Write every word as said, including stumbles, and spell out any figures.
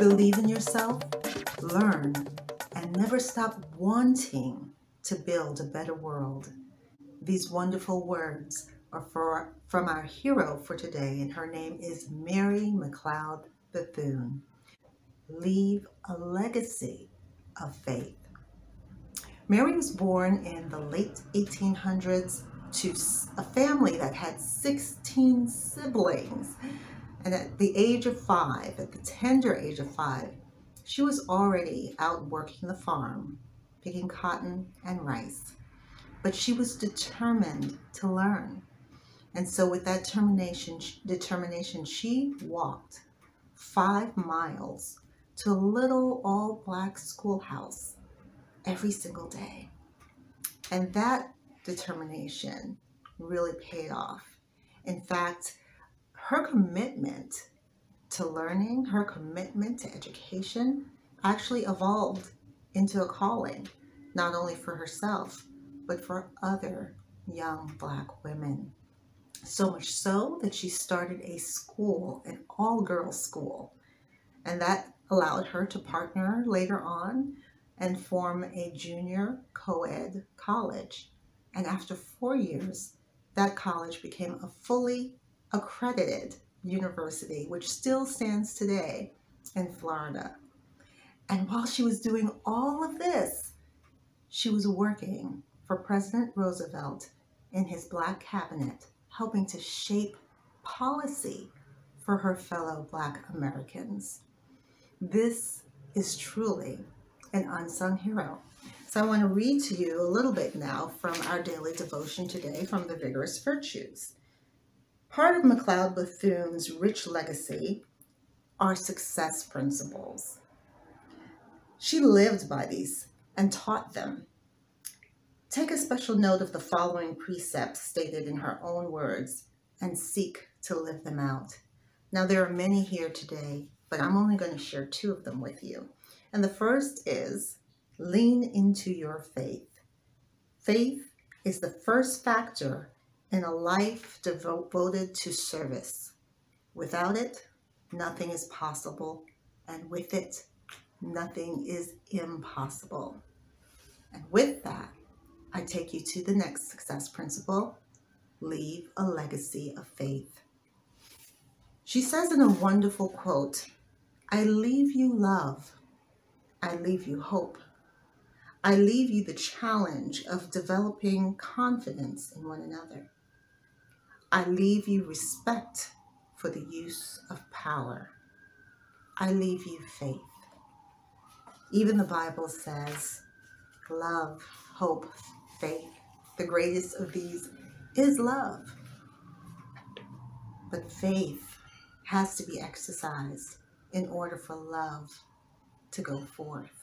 Believe in yourself, learn, and never stop wanting to build a better world. These wonderful words are for, from our hero for today, and her name is Mary McLeod Bethune. Leave a legacy of faith. Mary was born in the late eighteen hundreds to a family that had sixteen siblings. And at the age of five, at the tender age of five, she was already out working the farm, picking cotton and rice. But she was determined to learn. And so with that determination, determination, she walked five miles to a little all-black schoolhouse every single day. And that determination really paid off. In fact, her commitment to learning, her commitment to education actually evolved into a calling, not only for herself, but for other young Black women. So much so that she started a school, an all-girls school, and that allowed her to partner later on and form a junior co-ed college. And after four years, that college became a fully accredited university, which still stands today in Florida. And while she was doing all of this, she was working for President Roosevelt in his Black cabinet, helping to shape policy for her fellow Black Americans. This is truly an unsung hero. So I want to read to you a little bit now from our daily devotion today from the Vigorous Virtues. Part of McLeod Bethune's rich legacy are success principles. She lived by these and taught them. Take a special note of the following precepts stated in her own words and seek to live them out. Now, there are many here today, but I'm only going to share two of them with you. And the first is, lean into your faith. Faith is the first factor in a life devoted to service. Without it, nothing is possible, and with it, nothing is impossible. And with that, I take you to the next success principle: leave a legacy of faith. She says in a wonderful quote, I leave you love. I leave you hope. I leave you the challenge of developing confidence in one another. I leave you respect for the use of power. I leave you faith. Even the Bible says, love, hope, faith. The greatest of these is love. But faith has to be exercised in order for love to go forth.